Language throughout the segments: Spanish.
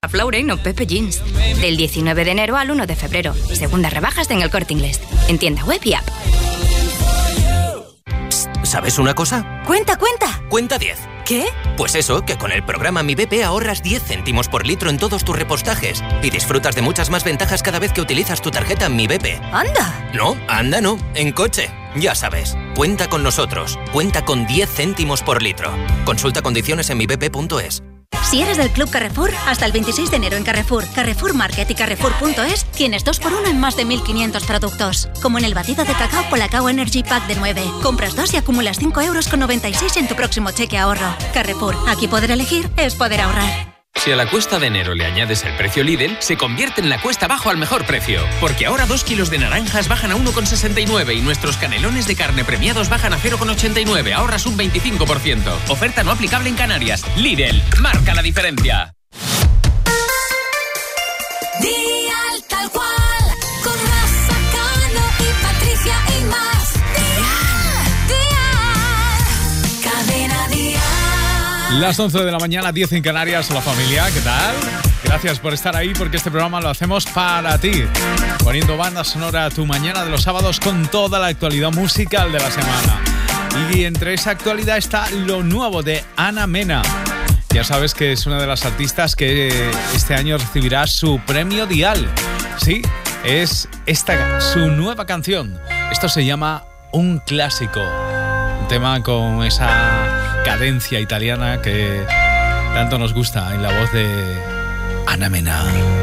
Ralph Lauren o Pepe Jeans. Del 19 de enero al 1 de febrero. Segundas rebajas en El Corte Inglés. En tienda web y app. ¿Sabes una cosa? ¡Cuenta! Cuenta 10. ¿Qué? Pues eso, que con el programa Mi BP ahorras 10 céntimos por litro en todos tus repostajes y disfrutas de muchas más ventajas cada vez que utilizas tu tarjeta Mi BP. ¡Anda! No, anda no, en coche. Ya sabes, cuenta con nosotros. Cuenta con 10 céntimos por litro. Consulta condiciones en mibp.es. Si eres del Club Carrefour, hasta el 26 de enero en Carrefour, Carrefour Market y Carrefour.es tienes 2x1 en más de 1.500 productos. Como en el batido de cacao Colacao Energy Pack de 9. Compras 2 y acumulas 5,96 € en tu próximo cheque ahorro. Carrefour, aquí poder elegir es poder ahorrar. Si a la cuesta de enero le añades el precio Lidl, se convierte en la cuesta abajo al mejor precio. Porque ahora 2 kilos de naranjas bajan a 1,69 y nuestros canelones de carne premiados bajan a 0,89. Ahorras un 25%. Oferta no aplicable en Canarias. Lidl, marca la diferencia. Dial tal cual, con Rafa Cano y Patricia y más. Dial, cadena Dial. Las 11 de la mañana, 10 en Canarias. Hola familia, ¿qué tal? Gracias por estar ahí porque este programa lo hacemos para ti. Poniendo banda sonora a tu mañana de los sábados con toda la actualidad musical de la semana. Y entre esa actualidad está lo nuevo de Ana Mena. Ya sabes que es una de las artistas que este año recibirá su premio Dial. Sí, es esta su nueva canción. Esto se llama Un Clásico. Un tema con esa cadencia italiana que tanto nos gusta en la voz de Ana Mena.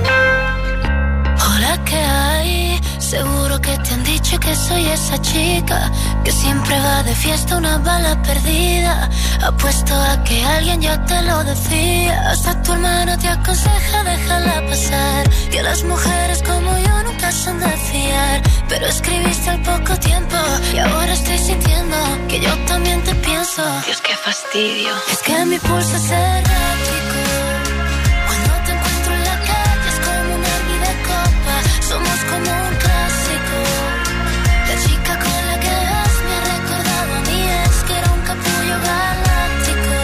Hola, ¿qué hay? Seguro que te han dicho que soy esa chica que siempre va de fiesta, una bala perdida. Apuesto a que alguien ya te lo decía. Hasta tu hermano te aconseja déjala pasar, que las mujeres como yo nunca son de fiar. Pero escribiste al poco tiempo y ahora estoy sintiendo que yo también te pienso. Dios, qué fastidio. Es que mi pulso es errático. Cuando te encuentro en la calle es como un derbi de copa. Somos como un clásico. La chica con la que vas me ha recordado a mí, es que era un capullo galáctico.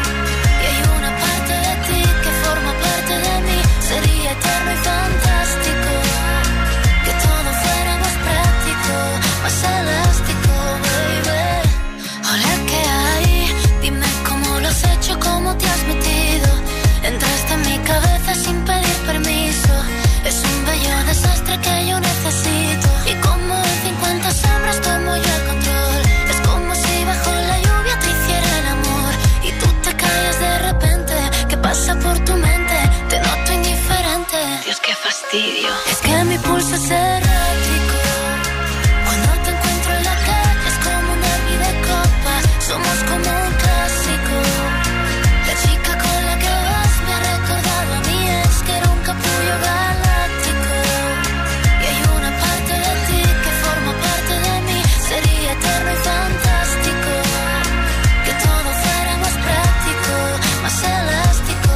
Y hay una parte de ti que forma parte de mí. Sería eterno y fantástico que todo fuera más práctico, más elástico, baby. Hola, ¿qué hay? Dime cómo lo has hecho, cómo te has metido. Entraste en mi cabeza sin pedir permiso. Es un bello desastre que yo necesito. Y como en 50 sombras tomo yo el control. Es como si bajo la lluvia te hiciera el amor y tú te callas de repente. ¿Qué pasa por tu mente? Te noto indiferente. Dios, qué fastidio. Es que mi pulso es errático. Cuando te encuentro en la calle es como un derbi de copas. Somos como un clásico. La chica con la que vas me ha recordado a mí, es que era un capullo galáctico. Y hay una parte de ti que forma parte de mí. Sería eterno y fantástico que todo fuera más práctico, más elástico,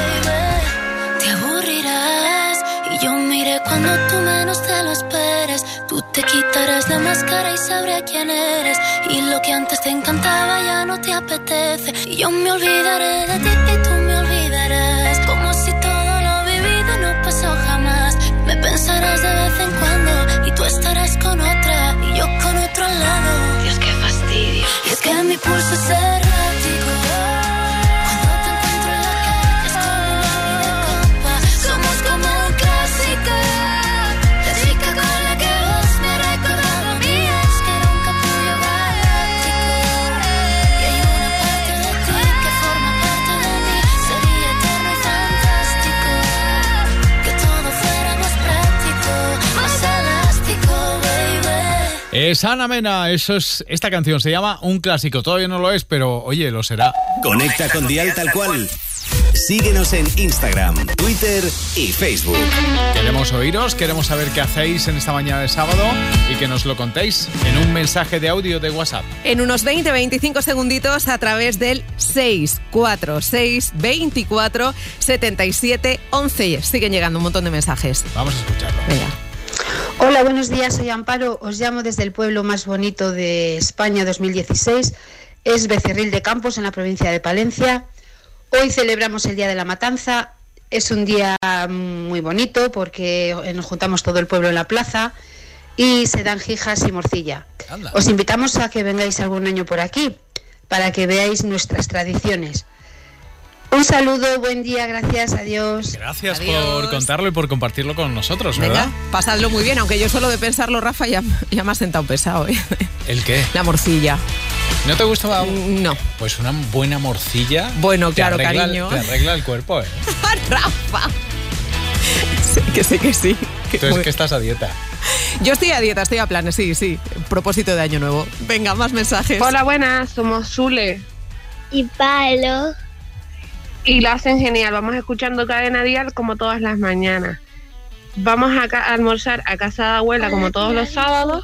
baby. Te aburrirás y yo miré cuando tú menos te lo esperes. Tú te quitarás la máscara y sabré quién eres. Y lo que antes te encantaba ya no te apetece. Y yo me olvidaré de ti y tú me olvidarás. Como si todo lo vivido no pasó jamás. Me pensarás de vez en cuando y tú estarás con otra y yo con otro al lado. Dios, qué fastidio. Y es que mi pulso es errático. Cuando te encuentro en la calle es como un derbi de copa. Somos como un clásico. La chica con la que vas me ha recordado a mí, es que era un capullo galáctico. Y hay una parte de ti que forma parte de mí. Sería eterno y fantástico que todo fuera más práctico, más elástico, baby. Es Ana Mena, esta canción se llama Un Clásico. Todavía no lo es, pero oye, lo será. Conecta con Dial tal cual. Síguenos en Instagram, Twitter y Facebook. Queremos oíros, queremos saber qué hacéis en esta mañana de sábado y que nos lo contéis en un mensaje de audio de WhatsApp. En unos 20-25 segunditos a través del 646 24 77 11. Siguen llegando un montón de mensajes. Vamos a escucharlo. Venga. Hola, buenos días, soy Amparo, os llamo desde el pueblo más bonito de España 2016, es Becerril de Campos, en la provincia de Palencia. Hoy celebramos el Día de la Matanza es un día muy bonito porque nos juntamos todo el pueblo en la plaza y se dan jijas y morcilla. Anda. Os invitamos a que vengáis algún año por aquí para que veáis nuestras tradiciones. Un saludo, buen día, gracias, adiós. Gracias Adiós. por contarlo y por compartirlo con nosotros, ¿verdad? Venga, pasadlo muy bien, aunque yo solo de pensarlo, Rafa, ya me ha sentado pesado, ¿eh? ¿El qué? La morcilla. ¿No te gustaba? No. Pues una buena morcilla. Bueno, te claro, arregla, cariño. Te arregla el cuerpo, ¿eh? Rafa. Sí, que sí. Tú es que estás a dieta. Yo estoy a dieta, estoy a planes, sí. Propósito de año nuevo. Venga, más mensajes. Hola, buenas, somos Zule Y Pablo. y lo hacen genial. Vamos escuchando Cadena Dial como todas las mañanas. Vamos a almorzar a casa de abuela como todos los sábados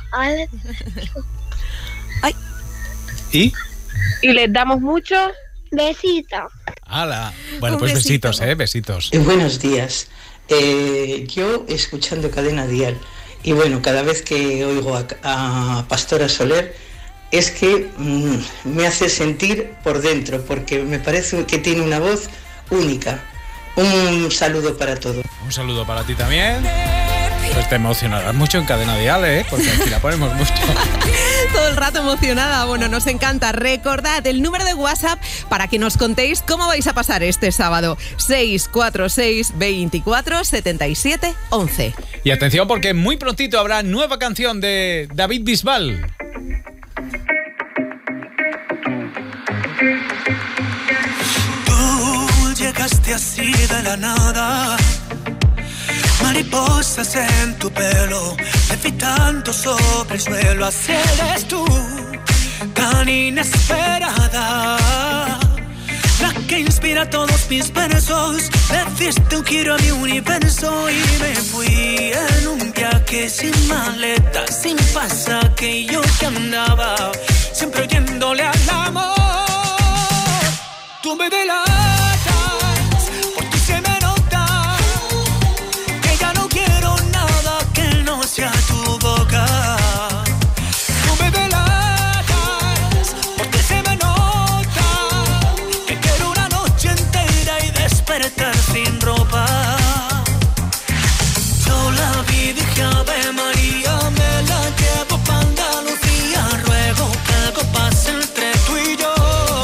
¿Y? y les damos muchos Besitos. ¡Hala! Bueno, Un pues besito. besitos, besitos. Buenos días. Yo escuchando Cadena Dial y bueno, cada vez que oigo a Pastora Soler es que me hace sentir por dentro porque me parece que tiene una voz única. Un saludo para todos. Un saludo para ti también. Pues te emocionarás mucho en Cadena Dial, porque aquí la ponemos mucho. Todo el rato emocionada. Bueno, nos encanta. Recordad el número de WhatsApp para que nos contéis cómo vais a pasar este sábado. 646 24 77 11. Y atención porque muy prontito habrá nueva canción de David Bisbal. Tú llegaste así de la nada, mariposas en tu pelo, levitando sobre el suelo. Así eres tú, tan inesperada, la que inspira todos mis versos. Le diste un giro a mi universo y me fui en un viaje sin maleta, sin pasaje. Y yo que andaba siempre oyéndole al amor. Tú me delatas, por ti se me nota que ya no quiero nada que no sea tu boca. Tú me delatas, por ti se me nota que quiero una noche entera y despertar sin ropa. Yo la vi, dije Ave María, me la llevo pa' Andalucía. Ruego que algo pase entre tú y yo.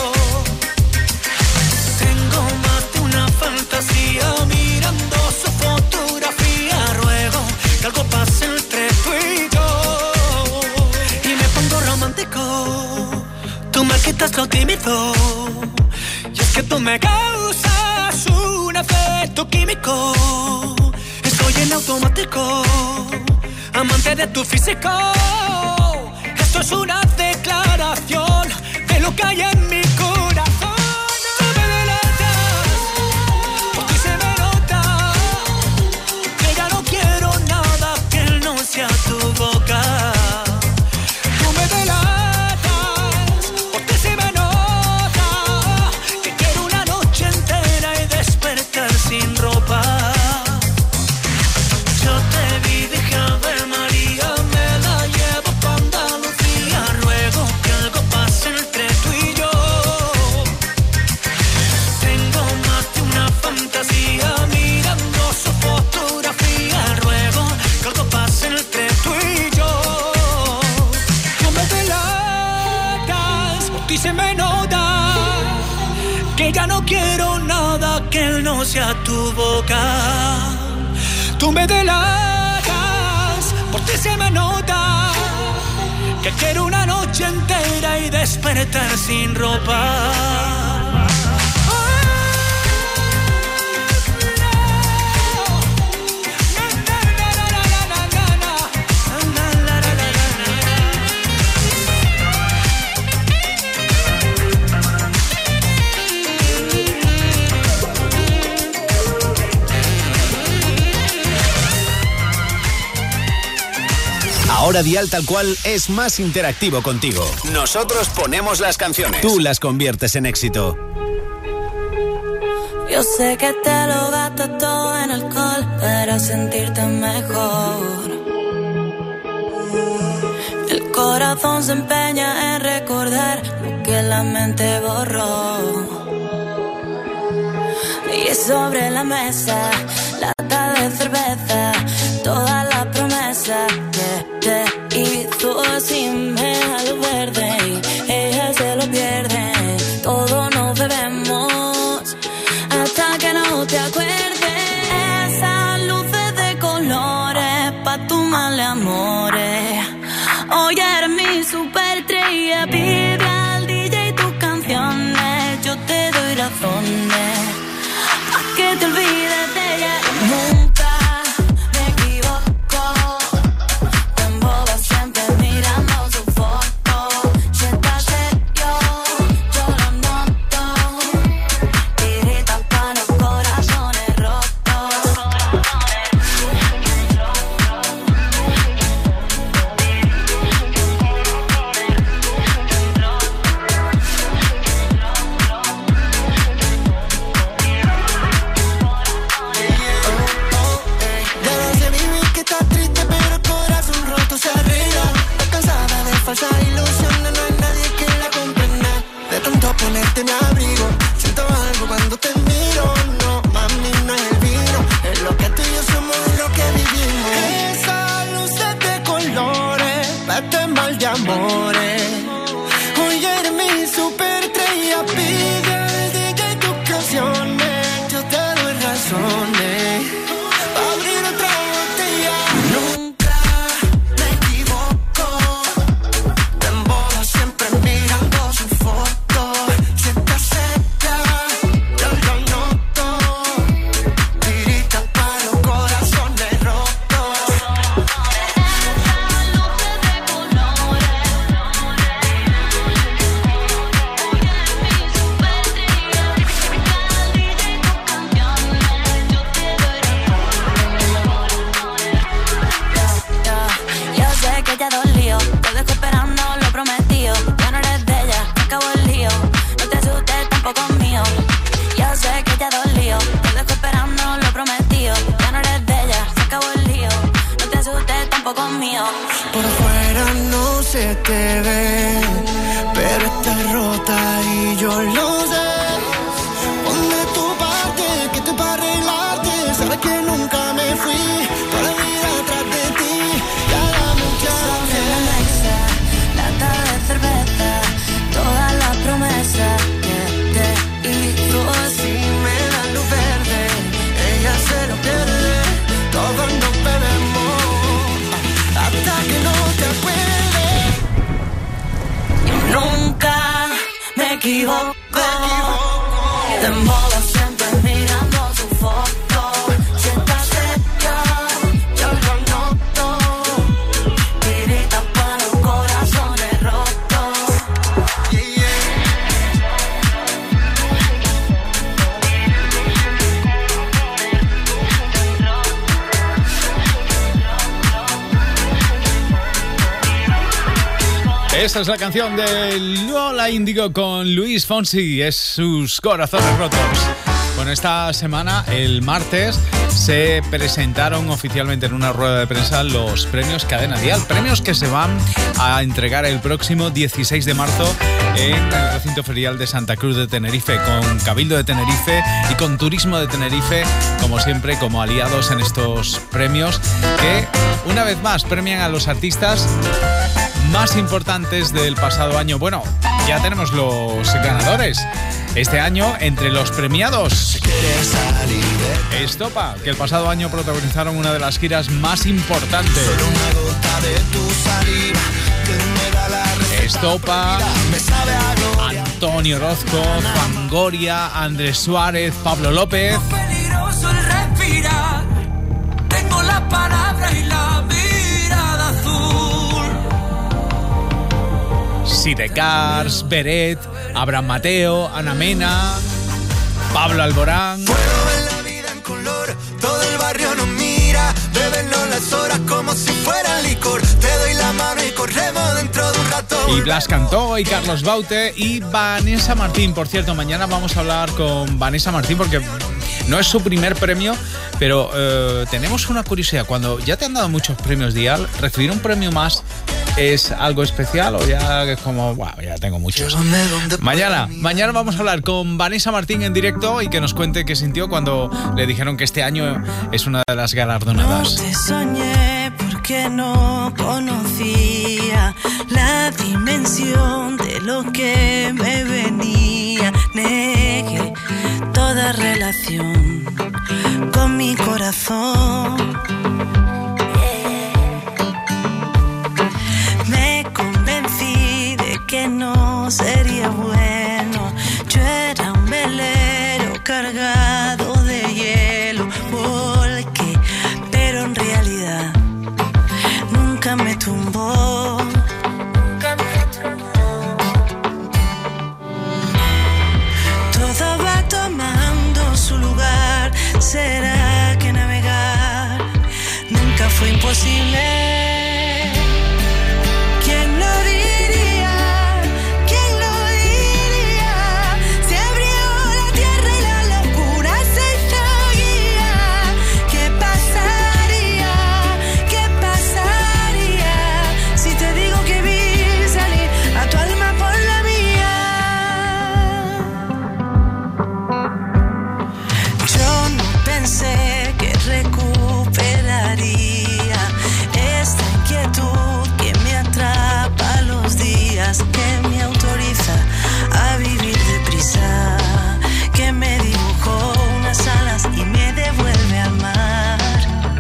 Mirando su fotografía, ruego que algo pase entre tú y yo. Y me pongo romántico, tú me quitas lo tímido. Y es que tú me causas un efecto químico. Estoy en automático, amante de tu físico. Esto es una declaración de lo que hay en mi corazón. A tu boca, tú me delatas, porque se me nota que quiero una noche entera y despertar sin ropa. Yo te vi, dije Ave María, me la llevo pa' Andalucía. Ruego que algo pase entre tú y yo. Tengo más de una fantasía mirando su fotografía. Ruego que algo pase entre tú y yo. Tú me delatas, por ti se me nota que ya no quiero nada que no sea tu boca. Tú me delatas, por ti se me nota que quiero una noche entera y despertar sin ropa. Ahora Dial Tal Cual es más interactivo contigo. Nosotros ponemos las canciones. Tú las conviertes en éxito. Yo sé que te lo gastas todo en alcohol para sentirte mejor. El corazón se empeña en recordar lo que la mente borró. Y y sobre la mesa, lata de cerveza, todas las promesas que te hizo sin a lo verde y ella se lo pierde. Todos nos bebemos hasta que no te acuerdes. Esas luces de colores pa' tu mal amores. Hoy eres mi superestrella, pide al DJ tus canciones, yo te doy razones pa' que te olvides de ella. Nunca me equivoco, te embobas siempre mirando su foto. Si estás serio, yo lo noto, tiritas pa' los corazones rotos. Falsas ilusiones, no hay nadie que la comprenda. De tanto ponerte mi abrigo, siento algo cuando te miro. No, mami, no es el vino, es lo que tú y yo somos, es lo que vivimos. Esas luces de colores, este mal de amores. Hoy eres mi superestrella, pide al DJ tus canciones, yo te doy razones pa' abrir otra botella. Nunca me equivoco, te embobas siempre mirando su foto. Si estás cerca, yo lo noto, tiritas pa' los corazones rotos. Yo sé que te ha dolido, te dejo esperando lo prometido. Ya no eres de ella, acabó el lío, no te asustes tampoco mío. Yo sé que te ha dolido, te dejo esperando lo prometido. Ya no eres de ella, acabó el lío, no te asustes tampoco mío. Por fuera no se te ve, pero estás rota y yo lo sé. Ponme tu parte, que estoy para arreglarte. Sabes que nunca me fui para ir atrás de ti. Y hagamos ya Sobre la mesa, lata de cerveza, todas las promesas que te hizo si me dan luz verde, ella se lo pierde. Todos nos bebemos hasta que no te acuerdes. Yo nunca me equivoco, te embobas siempre mirando su foto. Si estás cerca, yo lo noto, tiritas pa' los corazones rotos. Esta es la canción de Lola Índigo con Luis Fonsi, es sus corazones rotos. Bueno, esta semana, el martes, se presentaron oficialmente en una rueda de prensa los premios Cadena Dial. Premios que se van a entregar el próximo 16 de marzo en el recinto ferial de Santa Cruz de Tenerife, con Cabildo de Tenerife y con Turismo de Tenerife, como siempre, como aliados en estos premios que, una vez más, premian a los artistas más importantes del pasado año. Bueno, ya tenemos los ganadores. Este año, entre los premiados, Estopa, que el pasado año protagonizaron una de las giras más importantes. Estopa, Antonio Orozco, Fangoria, Andrés Suárez, Pablo López. Peligroso el respirar, tengo la palabra y la mirada azul. Sidecars, Beret, Abraham Mateo, Ana Mena, Pablo Alborán. Puedo ver la vida en color, todo el barrio nos mira, bebernos las horas como si fuera licor. Te doy la mano y corremos dentro de un rato. Y Blas Cantó y Carlos Baute y Vanessa Martín. Por cierto, mañana vamos a hablar con Vanessa Martín porque no es su primer premio, pero tenemos una curiosidad. Cuando ya te han dado muchos premios Dial, recibir un premio más ¿Es algo especial o ya es como, wow, ya tengo muchos? Mañana vamos a hablar con Vanessa Martín en directo y que nos cuente qué sintió cuando le dijeron que este año es una de las galardonadas. No te soñé porque no conocía la dimensión de lo que me venía. Negué toda relación con mi corazón. Me convencí de que no sería bueno. Yo era un velero cargado de hielo. Volqué, pero en realidad nunca me tumbó. Todo va tomando su lugar. ¿Será que navegar nunca fue imposible? ¿Quién lo diría? ¿Quién lo diría? Se abrió la tierra y la locura se hizo guía. ¿Qué pasaría? ¿Qué pasaría si te digo que vi salir a tu alma por la mía? Yo no pensé que recuperaría esta inquietud que me atrapa los días, que me autoriza a vivir deprisa, que me dibujó unas alas y me devuelve al mar.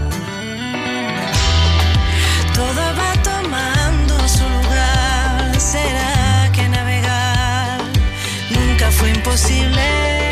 Todo va tomando su lugar. ¿Será que navegar nunca fue imposible?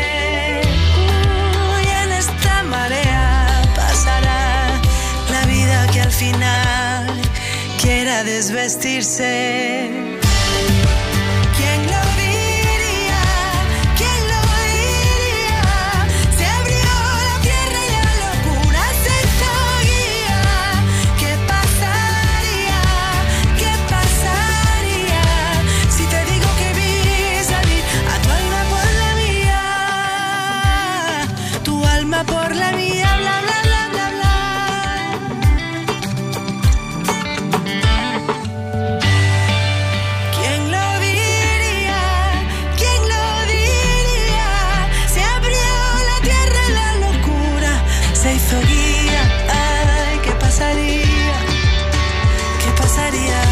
Y en esta marea pasará la vida que al final quiera desvestirse. ¿Quién lo diría? ¿Quién lo diría? Se abrió la tierra y la locura se hizo guía. ¿Qué pasaría? ¿Qué pasaría si te digo que vi salir a tu alma por la mía? Tu alma por la mía, bla, bla, bla, bla, bla. ¿Quién lo diría? ¿Quién lo diría? Se abrió la tierra y la locura se hizo guía. Ay, ¿qué pasaría? ¿Qué pasaría?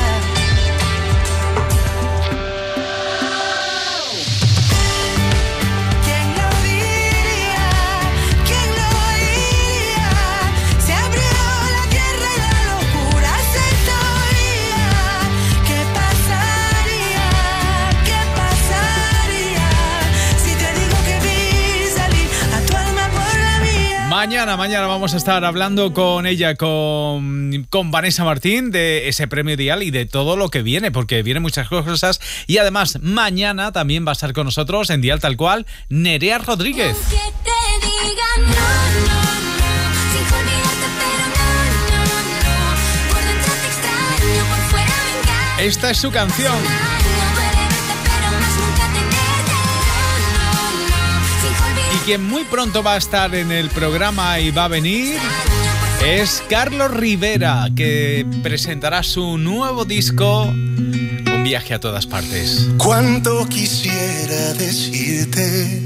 ¿Quién lo diría? ¿Quién lo diría? Se abrió la tierra y la locura se hizo guía. ¿Qué pasaría? ¿Qué pasaría si te digo que vi salir a tu alma por la mía? Mañana vamos a estar hablando con ella, con Vanessa Martín, de ese premio Dial y de todo lo que viene, porque vienen muchas cosas. Y además, mañana también va a estar con nosotros en Dial Tal Cual, Nerea Rodríguez. Que te digan no, no, no, sin olvidarte, pero no, no, no. Por dentro te extraño, por fuera me engaño. Esta es su canción. No duele verte, pero más nunca tenerte. No, no, sin olvidarte. Y quien muy pronto va a estar en el programa y va a venir es Carlos Rivera, que presentará su nuevo disco, Un viaje a todas partes. Cuánto quisiera decirte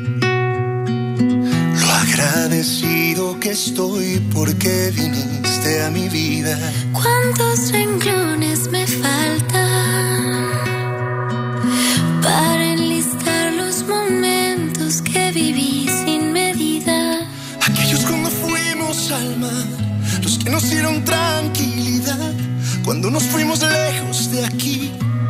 lo agradecido que estoy porque viniste a mi vida. ¿Cuántos renglones me faltan para enlistar los momentos que viví sin medida? Aquellos cuando fuimos al mar, los que nos dieron tranquilidad, cuando nos fuimos lejos de aquí.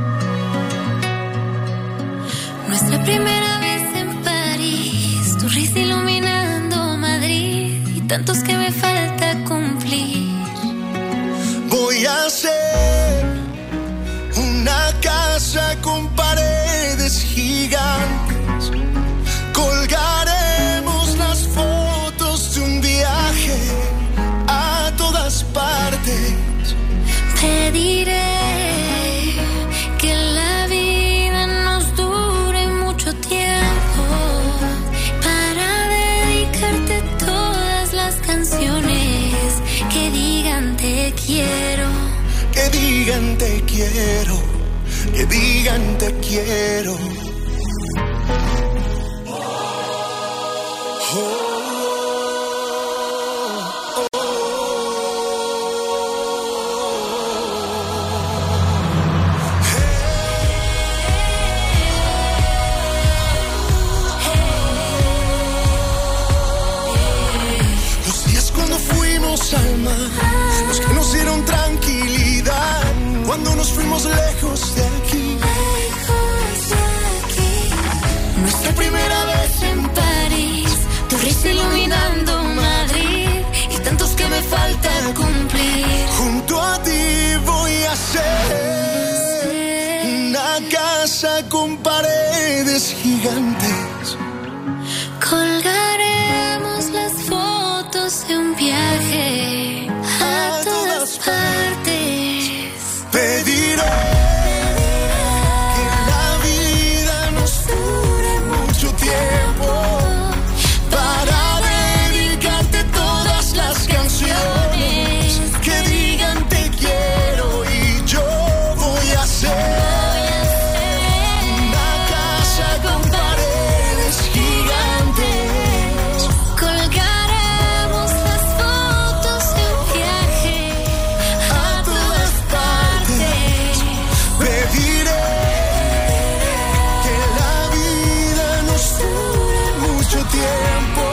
Nuestra primera vez en París, tu risa iluminando Madrid y tantos que me falta cumplir. Voy a hacer una casa con paredes gigantes. Colgaremos las fotos de un viaje a todas partes. Pediré que la vida nos dure mucho tiempo para dedicarte todas las canciones que digan te quiero. que digan te quiero, que digan te quiero. Al mar, los que nos dieron tranquilidad cuando nos fuimos lejos de aquí. Nuestra primera vez en París, tu risa iluminando Madrid y tantos que me falta cumplir. Junto a ti voy a hacer una casa con paredes gigantes. Colgaremos las fotos de un viaje a todas partes. Pediré que la vida nos dure mucho tiempo para dedicarte todas las canciones que digan te quiero, y yo voy a hacer una casa con paredes gigantes. Colgaremos las fotos de un viaje a todas partes. Pediré que la vida nos dure mucho tiempo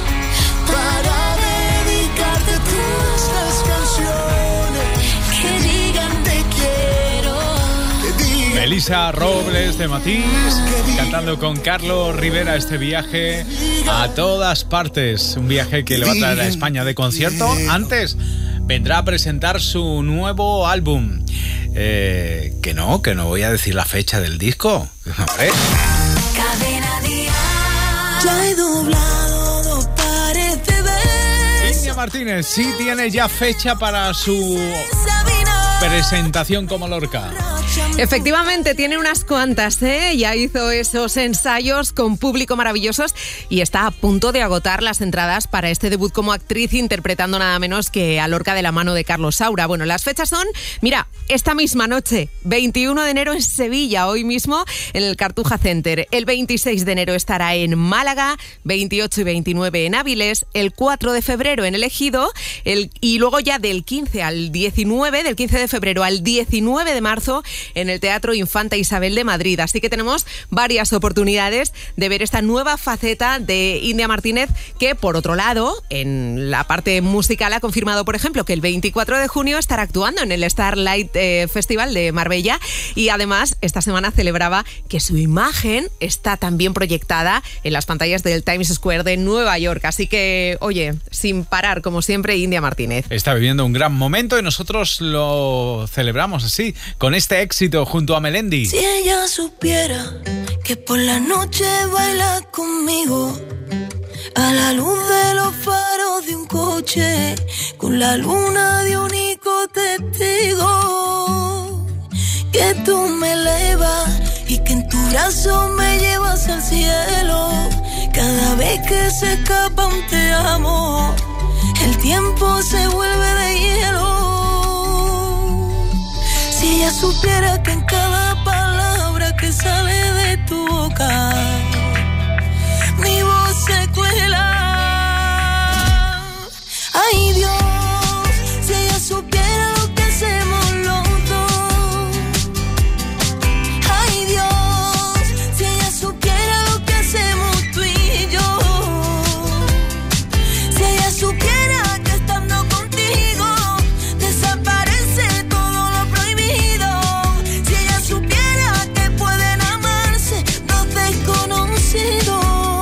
para dedicarte todas las canciones Que digan te quiero. que digan. Melissa Robles de Matiz cantando con Carlos Rivera este viaje a todas partes. Un viaje que le va a traer a España de concierto. Antes vendrá a presentar su nuevo álbum. Que no voy a decir la fecha del disco. Hombre. Cadena Dial. Ya he doblado 2 pares de besos. India Martínez sí tiene ya fecha para su presentación como Lorca. Efectivamente, tiene unas cuantas, ¿eh? Ya hizo esos ensayos con público maravillosos y está a punto de agotar las entradas para este debut como actriz, interpretando nada menos que a Lorca de la mano de Carlos Saura. Bueno, las fechas son, mira, esta misma noche, 21 de enero en Sevilla, hoy mismo en el Cartuja Center. El 26 de enero estará en Málaga, 28 y 29 en Áviles, el 4 de febrero en El Ejido, y luego ya del 15 de febrero al 19 de marzo en el Teatro Infanta Isabel de Madrid. Así que tenemos varias oportunidades de ver esta nueva faceta de India Martínez, que por otro lado, en la parte musical ha confirmado, por ejemplo, que el 24 de junio estará actuando en el Starlight Festival de Marbella, y además esta semana celebraba que su imagen está también proyectada en las pantallas del Times Square de Nueva York. Así que, oye, sin parar, como siempre, India Martínez. Está viviendo un gran momento y nosotros lo celebramos así, con este éxito junto a Melendi. Si ella supiera que por la noche baila conmigo a la luz de los faros de un coche, con la luna de único testigo, que tú me elevas y que en tu brazo me llevas al cielo. Cada vez que se escapa un te amo, el tiempo se vuelve de hielo. Si ella supiera que en cada palabra que sale de tu boca, mi voz se cuela. Ay Dios, si ella supiera lo que hacemos los dos. Ay Dios, si ella supiera lo que hacemos tú y yo. Si ella supiera que estando contigo desaparece todo lo prohibido. Si ella supiera que pueden amarse dos desconocidos.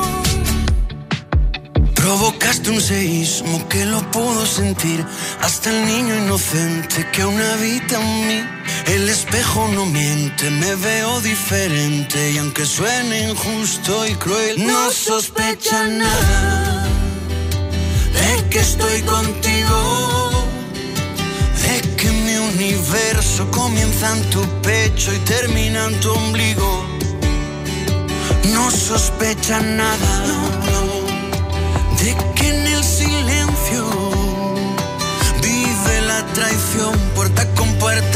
Provocaste un seísmo que lo pudo sentir hasta el niño inocente que aún habita en mí. El espejo no miente, me veo diferente y aunque suene injusto y cruel, no sospecha nada de que estoy contigo, de que mi universo comienza en tu pecho y termina en tu ombligo. No sospecha nada, de que en el silencio vive la traición puerta con puerta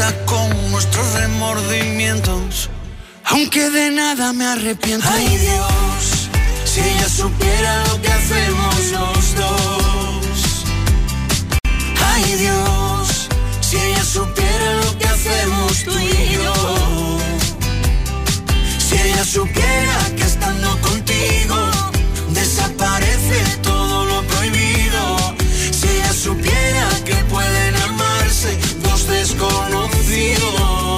aunque de nada me arrepiento. Ay Dios, si ella supiera lo que hacemos los dos. Ay Dios, si ella supiera lo que hacemos tú y yo. Si ella supiera que estando contigo desaparece todo lo prohibido. Si ella supiera que pueden amarse dos desconocidos.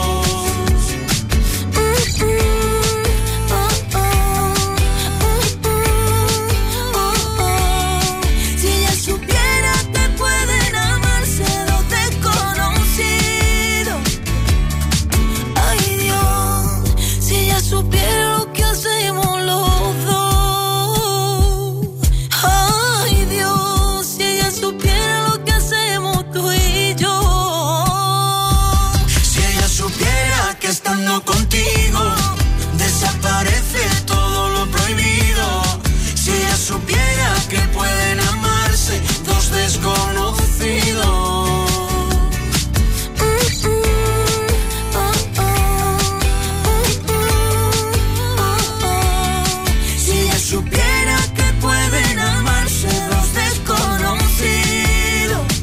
Contigo desaparece todo lo prohibido. Si ella supiera que pueden amarse dos desconocidos. Si ella supiera que pueden amarse dos desconocidos.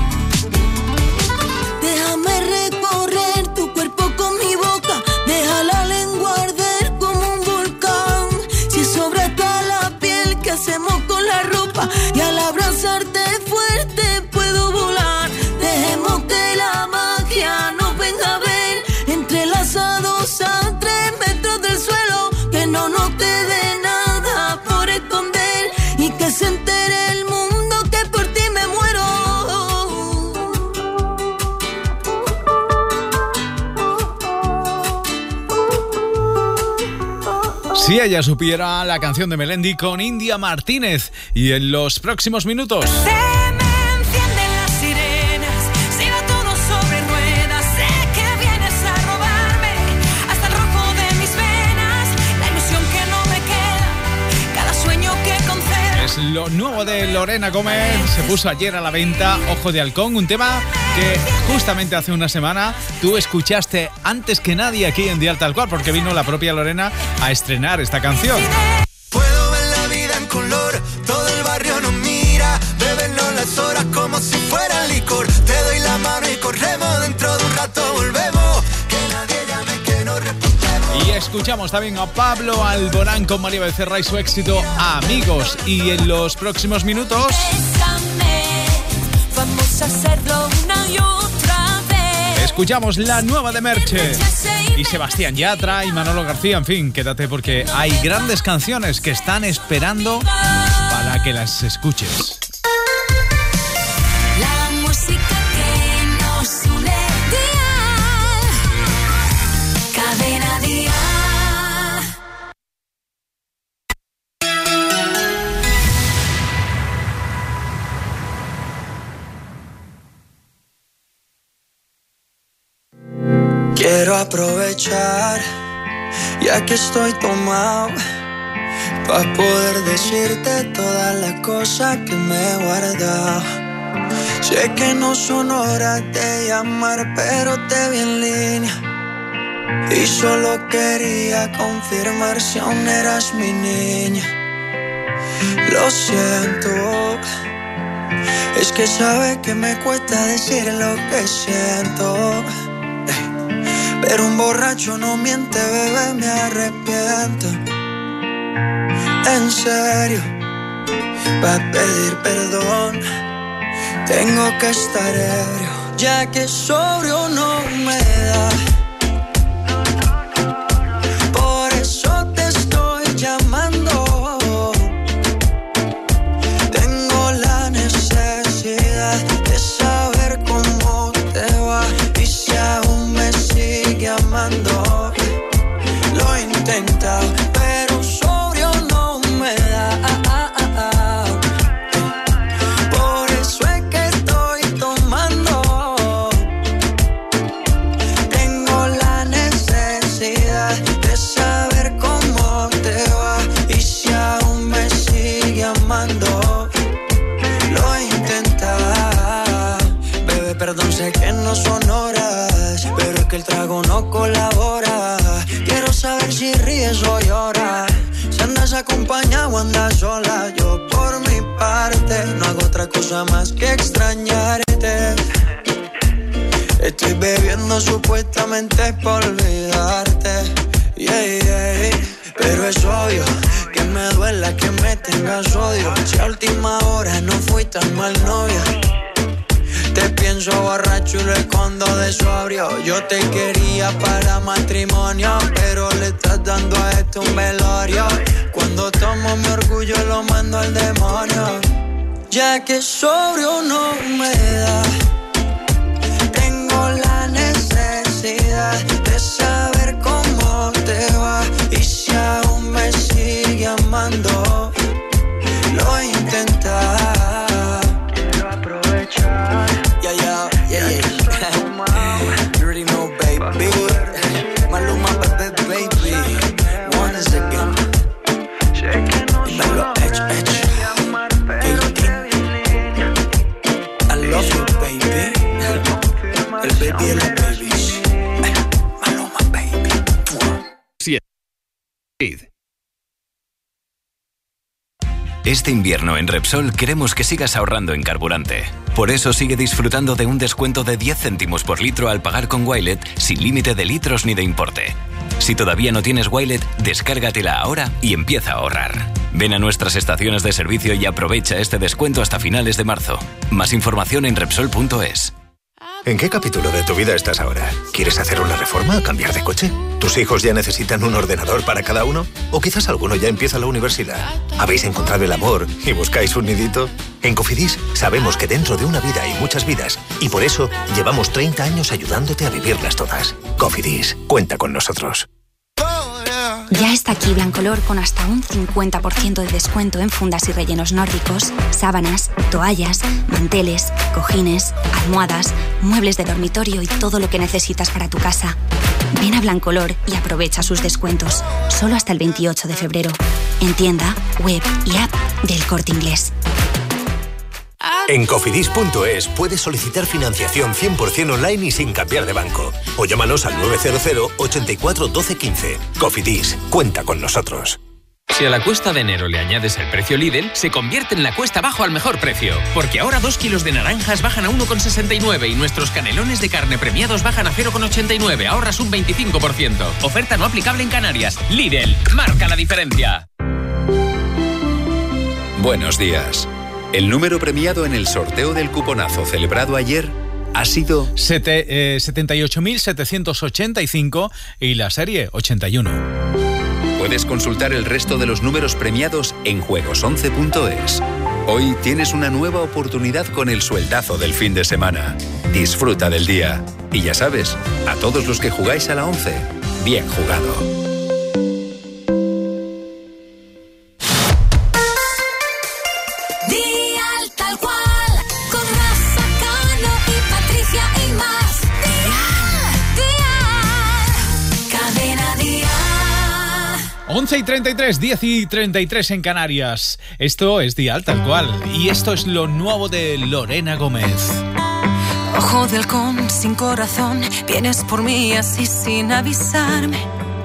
Déjame recorrer tu cuerpo con mi boca. Deja la lengua arder como un volcán. Si sobra hasta la piel, ¿qué hacemos con la ropa? Y al abrazarte fuerte puedo volar. Dejemos que la magia nos venga a ver. Entrelazados a 3 metros del suelo. Que no nos quede nada por esconder. Y que se entere el mundo que por ti me muero. Si ella supiera, la canción de Melendi con India Martínez. Y en los próximos minutos... Se me encienden las sirenas, si va todo sobre ruedas. Sé que vienes a robarme hasta el rojo de mis venas. La ilusión que no me queda, cada sueño que concedo. Es lo nuevo de Lorena Gómez. Se puso ayer a la venta, Ojo de Halcón, un tema que justamente hace una semana tú escuchaste antes que nadie aquí en Dial Tal Cual, porque vino la propia Lorena a estrenar esta canción. Puedo ver la vida en color, todo el barrio nos mira, bebernos las horas como si fuera licor. Te doy la mano y corremos, dentro de un rato volvemos, que nadie llame, que no respondemos. Y escuchamos también a Pablo Alborán con María Becerra y su éxito Amigos. Y en los próximos minutos... Bésame, vamos a hacerlo una y otra vez. Escuchamos la nueva de Merche y Sebastián Yatra y Manolo García. En fin, quédate porque hay grandes canciones que están esperando para que las escuches. La música que nos une, Dial, Cadena Dial. Quiero aprovechar, ya que estoy tomado, para poder decirte todas las cosas que me he guardado. Sé que no son horas de llamar, pero te vi en línea y solo quería confirmar si aún eras mi niña. Lo siento, es que sabes que me cuesta decir lo que siento. Pero un borracho no miente, bebé, me arrepiento. En serio, para pedir perdón tengo que estar ebrio, ya que sobrio no me da. Por eso te estoy llamando. Tengo la necesidad de saber cómo te va y si aún me sigue amando. Lo he intentado, pero sobrio no me da. Por eso es que estoy tomando. Tengo acompañado, anda sola. Yo por mi parte no hago otra cosa más que extrañarte. Estoy bebiendo supuestamente por olvidarte, yeah, yeah. Pero es obvio que me duela que me tengas odio. Si a última hora no fui tan mal novia. Te pienso borracho y lo escondo de sobrio. Yo te quería para matrimonio, pero le estás dando a esto un velorio. Cuando tomo mi orgullo lo mando al demonio. Ya que sobrio no me da, tengo la necesidad de saber cómo te va. Y si aún me sigue amando, lo intentar. Quiero aprovechar. Yeah, yeah, yeah, yeah. You already know, baby. Maluma, baby. Once again. Dímelo, edge. I love you, baby. El baby de las babies. Maluma, baby. 7. Este invierno en Repsol queremos que sigas ahorrando en carburante. Por eso sigue disfrutando de un descuento de 10 céntimos por litro al pagar con Wilet sin límite de litros ni de importe. Si todavía no tienes Wilet, descárgatela ahora y empieza a ahorrar. Ven a nuestras estaciones de servicio y aprovecha este descuento hasta finales de marzo. Más información en Repsol.es. ¿En qué capítulo de tu vida estás ahora? ¿Quieres hacer una reforma o cambiar de coche? ¿Tus hijos ya necesitan un ordenador para cada uno? ¿O quizás alguno ya empieza la universidad? ¿Habéis encontrado el amor y buscáis un nidito? En Cofidis sabemos que dentro de una vida hay muchas vidas y por eso llevamos 30 años ayudándote a vivirlas todas. Cofidis, cuenta con nosotros. Ya está aquí Blancolor con hasta un 50% de descuento en fundas y rellenos nórdicos, sábanas, toallas, manteles, cojines, almohadas, muebles de dormitorio y todo lo que necesitas para tu casa. Ven a Blancolor y aprovecha sus descuentos, solo hasta el 28 de febrero. En tienda, web y app del Corte Inglés. En Cofidis.es puedes solicitar financiación 100% online y sin cambiar de banco. O llámanos al 900 84 12 15. Cofidis, cuenta con nosotros. Si a la cuesta de enero le añades el precio Lidl, se convierte en la cuesta abajo al mejor precio. Porque ahora 2 kilos de naranjas bajan a 1,69 y nuestros canelones de carne premiados bajan a 0,89. Ahorras un 25%. Oferta no aplicable en Canarias. Lidl, marca la diferencia. Buenos días. El número premiado en el sorteo del cuponazo celebrado ayer ha sido 78.785 y la serie 81. Puedes consultar el resto de los números premiados en juegos11.es. Hoy tienes una nueva oportunidad con el sueldazo del fin de semana. Disfruta del día. Y ya sabes, a todos los que jugáis a la 11, bien jugado. Con Rafa, Cano y Patricia y más. Cadena Dial. 11:33, 10:33 en Canarias. Esto es Dial tal cual. Y esto es lo nuevo de Lorena Gómez. Ojo de halcón sin corazón, vienes por mí así sin avisarme.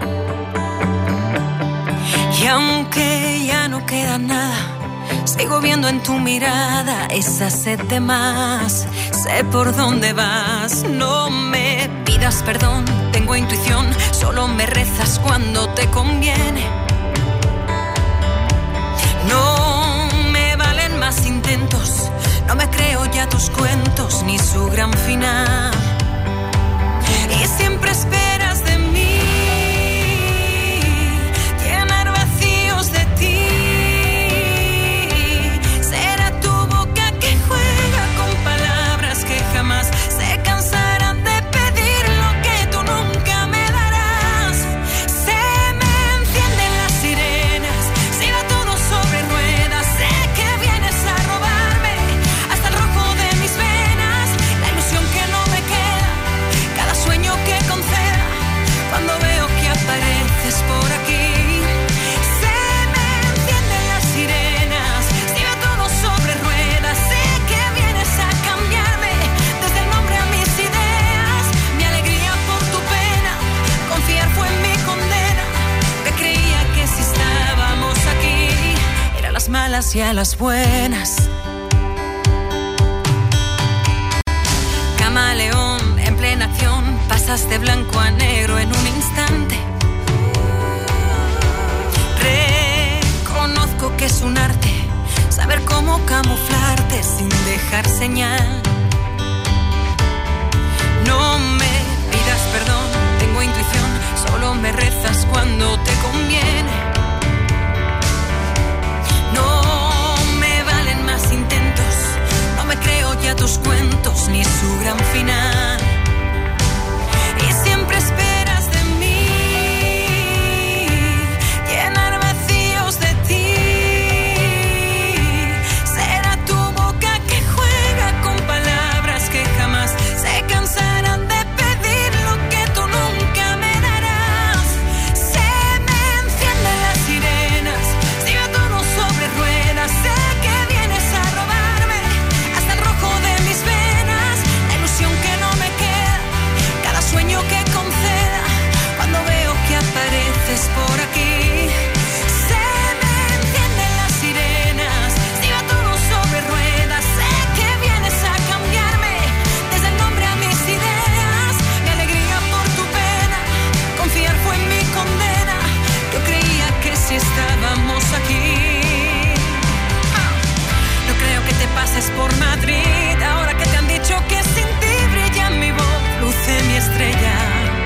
Y aunque ya no queda nada, sigo viendo en tu mirada esa sed de más. Sé por dónde vas, no me pidas perdón. Tengo intuición, solo me rezas cuando te conviene. No me valen más intentos, no me creo ya tus cuentos ni su gran final. Y siempre esperas de mí llenar vacíos de ti. Jamás se cansarán de pedir lo que tú nunca me darás. Se me encienden las sirenas, si va todo sobre ruedas. Sé que vienes a robarme hasta el rojo de mis venas. y a las buenas. Camaleón en plena acción, pasas de blanco a negro en un instante. Reconozco que es un arte saber cómo camuflarte sin dejar señal. No me pidas perdón, tengo intuición, solo me rezas cuando te conviene. No me valen más intentos, no me creo ya tus cuentos ni su gran final. Y siempre esperas de mí llenar vacíos de ti. Será tu boca que juega con palabras que jamás se cansarán de pedir lo que tú nunca me darás. Se me encienden las sirenas, si va todo sobre ruedas. Sé que vienes a robarme hasta el rojo de mis venas, la ilusión que no me queda, cada sueño que conceda cuando veo que apareces por aquí. Se me encienden las sirenas, si va todo sobre ruedas. Sé que vienes a cambiarme desde el nombre a mis ideas, mi alegría por tu pena, confiar fue mi condena. Yo creía que si estábamos aquí. No creo que te pases por Madrid, ahora que te han dicho que sin ti brilla mi voz, luce mi estrella.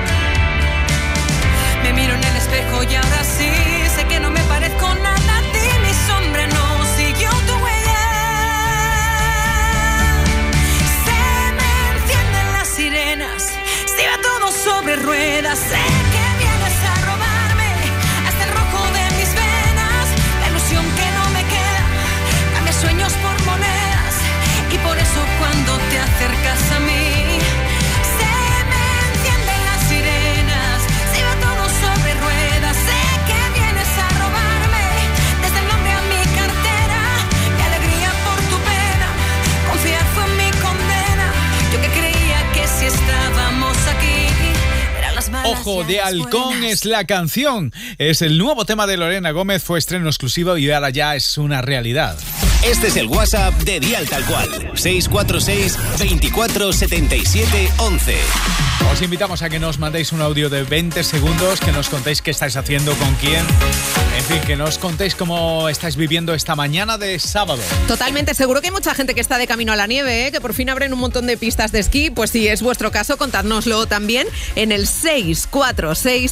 Me miro en el espejo y ahora sí, sé que no me parezco nada a ti, mi sombra no siguió tu huella. Se me encienden las sirenas, si va todo sobre ruedas. Sé que vienes a robarme hasta el rojo de mis venas, la ilusión que no me queda, cambia sueños por monedas. Y por eso cuando te acercas a mí, se me encienden las sirenas, si va todo sobre ruedas. Sé que vienes a robarme desde el nombre a mi cartera, mi alegría por tu pena, confiar fue mi condena. Yo que creía que si estábamos aquí eran las malas. Ojo y de las Halcón buenas. es la canción. Es el nuevo tema de Lorena Gómez, fue estreno exclusivo y ahora ya es una realidad. Este es el WhatsApp de Dial Tal Cual. 646 24 77 11. Os invitamos a que nos mandéis un audio de 20 segundos, que nos contéis qué estáis haciendo, con quién. En fin, que nos contéis cómo estáis viviendo esta mañana de sábado. Totalmente, seguro que hay mucha gente que está de camino a la nieve, ¿eh? Que por fin abren un montón de pistas de esquí. Pues si es vuestro caso, contádnoslo también en el 646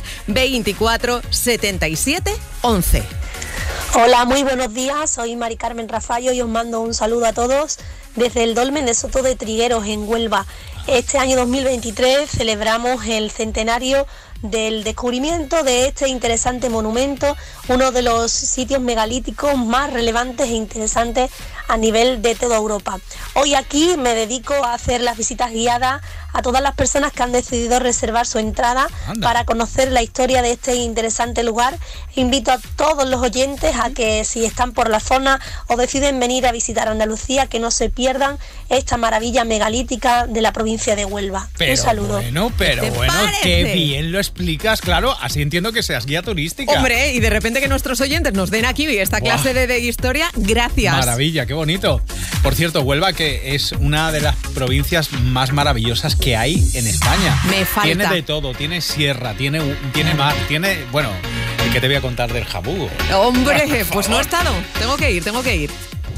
24 77 11. Hola, muy buenos días, soy Mari Carmen Rafayo y os mando un saludo a todos desde el Dolmen de Soto de Trigueros, en Huelva. Este año 2023 celebramos el centenario del descubrimiento de este interesante monumento, uno de los sitios megalíticos más relevantes e interesantes a nivel de toda Europa. Hoy aquí me dedico a hacer las visitas guiadas a todas las personas que han decidido reservar su entrada para conocer la historia de este interesante lugar. Invito a todos los oyentes a que, si están por la zona o deciden venir a visitar Andalucía, que no se pierdan esta maravilla megalítica de la provincia de Huelva. Pero un saludo. Pero bueno, qué bien lo explicas, claro, así entiendo que seas guía turística. Hombre, y de repente que nuestros oyentes nos den aquí esta clase de historia, gracias. Maravilla, qué bonito. Por cierto, Huelva, que es una de las provincias más maravillosas que hay en España. Me falta. Tiene de todo, tiene sierra, tiene mar, tiene, bueno, ¿y qué te voy a contar del jabugo? Hombre, pues no he estado, tengo que ir.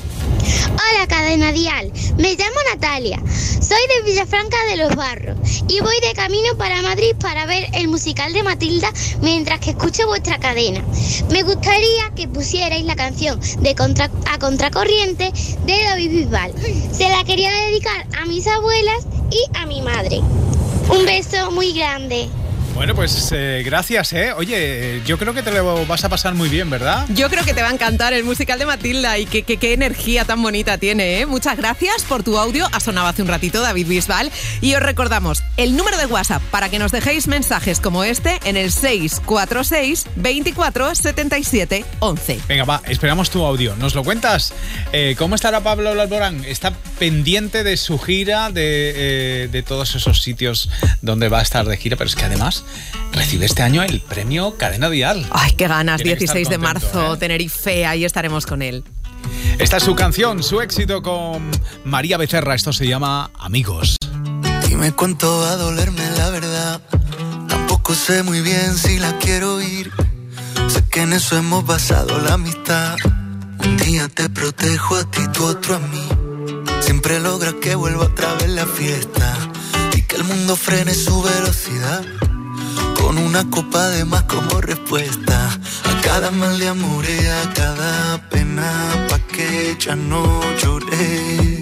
Hola, Cadena Dial, me llamo Natalia, soy de Villafranca de los Barros y voy de camino para Madrid para ver el musical de Matilda mientras que escucho vuestra cadena. Me gustaría que pusierais la canción de A Contracorriente de David Bisbal. Se la quería dedicar a mis abuelas y a mi madre. Un beso muy grande. Bueno, pues gracias, ¿eh? Oye, yo creo que te lo vas a pasar muy bien, ¿verdad? Yo creo que te va a encantar el musical de Matilda y qué energía tan bonita tiene, ¿eh? Muchas gracias por tu audio. Ha sonado hace un ratito David Bisbal. Y os recordamos el número de WhatsApp para que nos dejéis mensajes como este en el 646 24 77 11. Venga, va, esperamos tu audio. ¿Nos lo cuentas? ¿Cómo estará Pablo Alborán? Está pendiente de su gira, de todos esos sitios donde va a estar de gira, pero es que además recibe este año el premio Cadena Dial. Ay, qué ganas, Tiene 16 de contento, marzo, Tenerife, ahí estaremos con él. Esta es su canción, su éxito con María Becerra. Esto se llama Amigos. Dime cuánto va a dolerme la verdad. Tampoco sé muy bien si la quiero oír. Sé que en eso hemos basado la amistad. Un día te protejo a ti, tú otro a mí. Siempre logras que vuelva otra vez la fiesta y que el mundo frene su velocidad. Con una copa de más como respuesta a cada mal de amor y a cada pena, pa' que ya no lloré.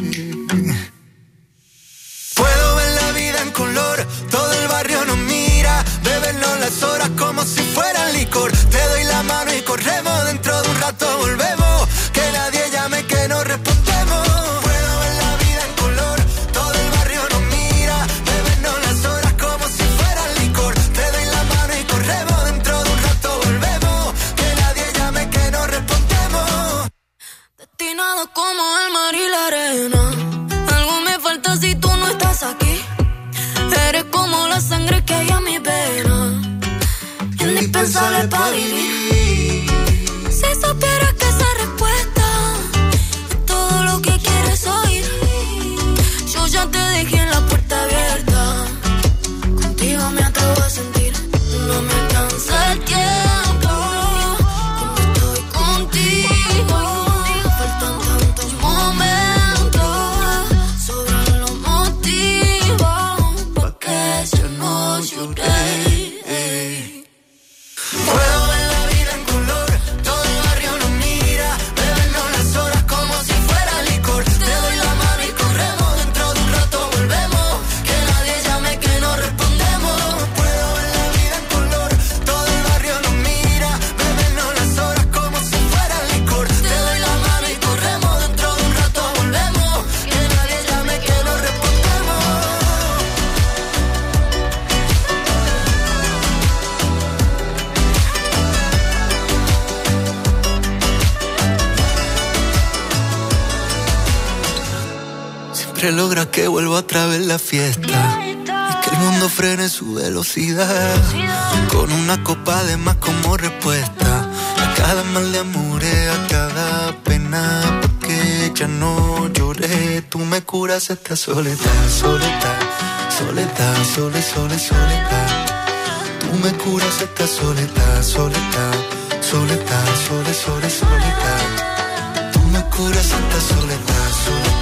Puedo ver la vida en color, todo el barrio nos mira, bebernos las horas como si fueran licor. Te doy la mano y corremos, dentro de un rato volvemos, que nadie llame que no respondemos. Puedo ver la vida en color, todo el barrio nos mira, bebernos las horas como si fueran licor. Te doy la mano y corremos, dentro de un rato volvemos, que nadie llame que no respondemos. Destinado como el mar y la arena, algo me falta si tú no estás aquí. Eres como la sangre que hay en mi vena, indispensable para vivir. Si supieras que esa respuesta es todo lo que quieres oír, yo ya te dejé en la puerta abierta. Contigo me atrevo a sentir, no me alcanza el tiempo. Cuando estoy contigo, faltan tantos momentos, sobran los motivos pa' que yo no lloré. Puedo ver la vida en color, todo el barrio nos mira, bebernos las horas como si fuera licor. Te doy la mano y corremos, dentro de un rato volvemos, que nadie llame que no respondemos. Puedo ver la vida en color, todo el barrio nos mira, bebernos las horas como si fuera licor. Te doy la mano y corremos, dentro de un rato volvemos, que nadie llame que no respondemos. Siempre logra que vuelva otra vez la fiesta y que el mundo frene su velocidad. Con una copa de más como respuesta a cada mal de amor, a cada pena, porque ya no lloré. Tú me curas esta soledad, soledad, soledad, soledad. Tú me curas esta soledad, soledad, soledad, soledad. Tú me curas esta soledad, soledad.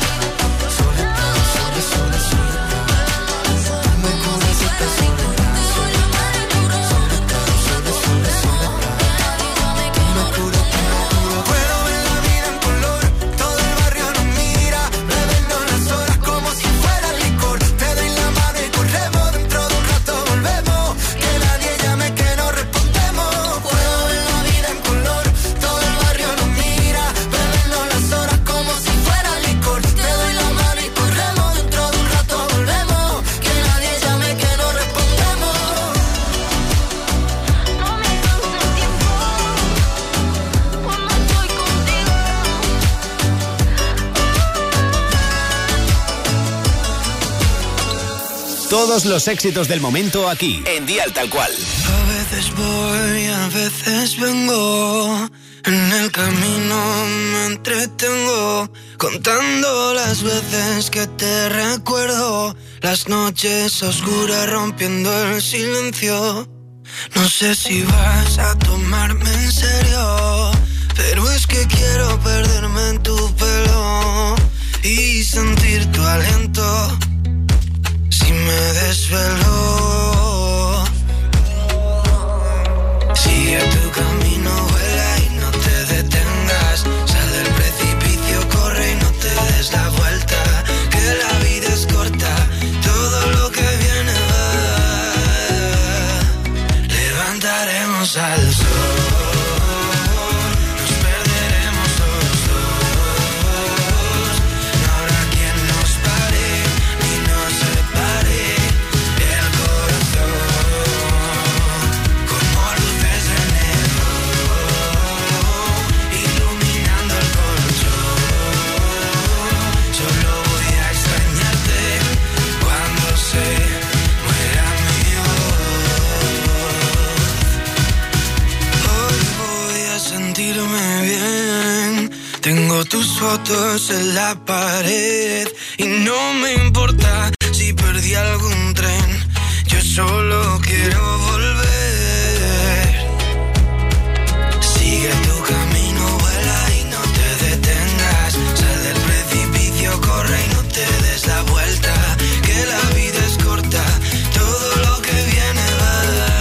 Puedo ver la vida en color, todo el barrio nos mira, bebernos las horas como si fuera licor. Te doy la mano y corremos, dentro de un rato volvemos, que nadie llame que no respondemos. Puedo ver la vida en color, todo el barrio nos mira, bebernos las horas como si fuera licor. Te doy la mano y corremos, dentro de un rato volvemos, que nadie llame que no respondemos. No me cansa el tiempo cuando estoy contigo. Todos los éxitos del momento aquí, en Dial Tal Cual. A veces voy, a veces vengo, en el camino me entretengo, contando las veces que te recuerdo, las noches oscuras rompiendo el silencio. No sé si vas a tomarme en serio, pero es que quiero perderme en tu pelo y sentir tu aliento. Si me desvelo, sigue tu camino, vuela y no te detengas. Sal del precipicio, corre y no te des la vuelta, que la vida es corta, todo lo que viene va. Levantaremos al sol. Nos perderemos los dos, no habrá quien nos pare. fotos en la pared y no me importa si perdí algún tren. Yo solo quiero volver. Sigue tu camino, vuela y no te detengas. Sal del precipicio, corre y no te des la vuelta. Que la vida es corta, todo lo que viene va.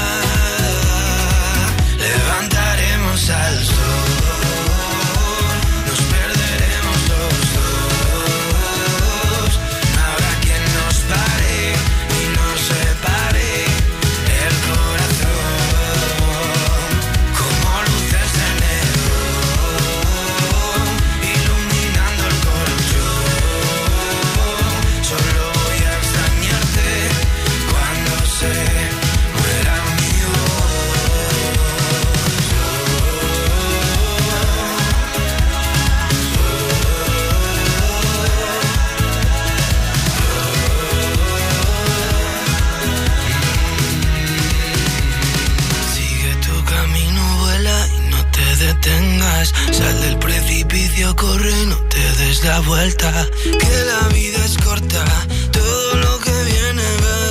Levantaremos al sol. Sal del precipicio, corre, no te des la vuelta. Que la vida es corta, todo lo que viene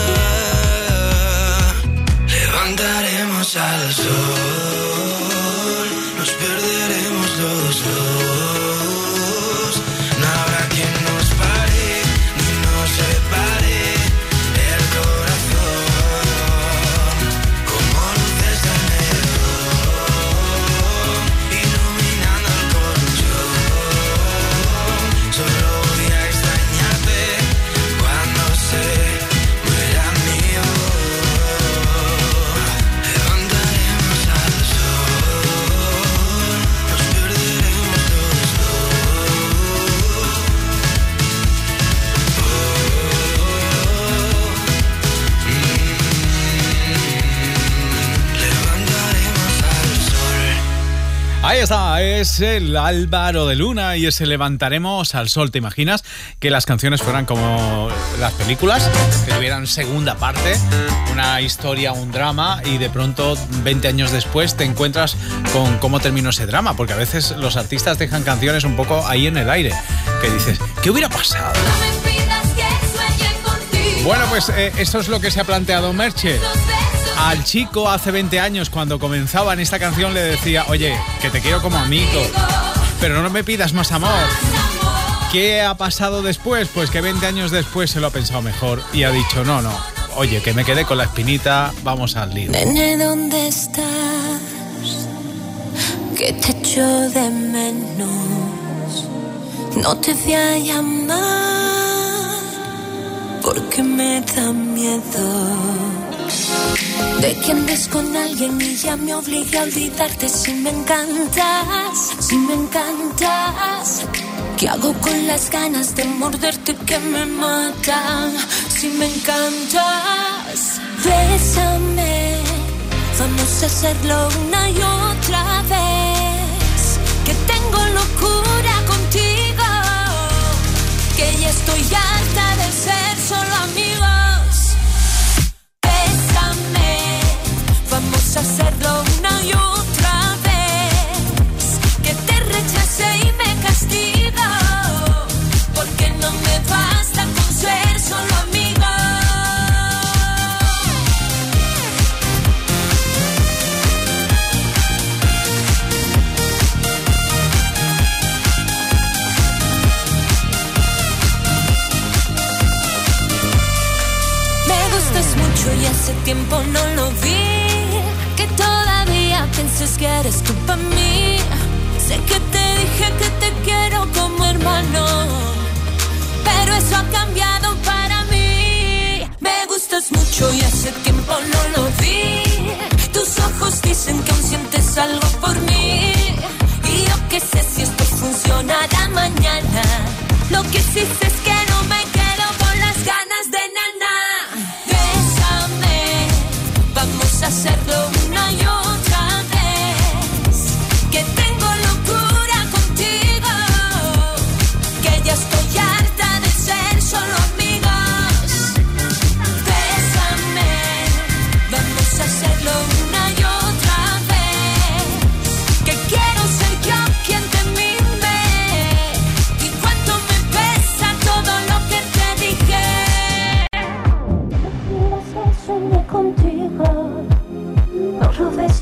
va. Levantaremos al sol, nos perderemos los dos. No habrá quien nos pare, ni nos separe. El corazón, como luces de solo voy a extrañarte cuando se muera mío. Levantaremos al sol, nos perderemos los Levantaremos al sol. Ahí está, es el Álvaro de Luna y ese Levantaremos al Sol. ¿Te imaginas que las canciones fueran como las películas? Que tuvieran segunda parte, una historia, un drama, y de pronto 20 años después te encuentras con cómo terminó ese drama, porque a veces los artistas dejan canciones un poco ahí en el aire, que dices, ¿qué hubiera pasado? Bueno, pues esto es lo que se ha planteado Merche. Al chico hace 20 años, cuando comenzaban esta canción, le decía, oye, que te quiero como amigo, pero no me pidas más amor. ¿Qué ha pasado después? Pues que 20 años después se lo ha pensado mejor y ha dicho, no, oye, que me quedé con la espinita, vamos al lío. Nene, ¿dónde estás? Que te echo de menos. No te voy a llamar porque me da miedo de que andes con alguien y ya me obligue a olvidarte. Si me encantas, ¿qué hago con las ganas de morderte que me matan? Si me encantas, bésame, vamos a hacerlo una y otra vez. Que tengo locura contigo, que ya estoy harta de ser solo amigos. Vamos a hacerlo una y otra vez. Que te rechace y me castigo, porque no me basta con ser solo amigos. Me gustas mucho y hace tiempo no lo vi. Que todavía piensas que eres tú para mí. Sé que te dije que te quiero como hermano, pero eso ha cambiado para mí. Me gustas mucho y hace tiempo no lo vi. Tus ojos dicen que aún sientes algo por mí, y yo que sé si esto funcionará mañana. Lo que sí sé es que no me quedo con las ganas de nana. Bésame, vamos a hacerlo una y otra vez. Que tengo locura contigo, que ya estoy harta de ser solo amigos. Bésame, vamos a hacerlo una y otra vez. Que quiero ser yo quien te mime,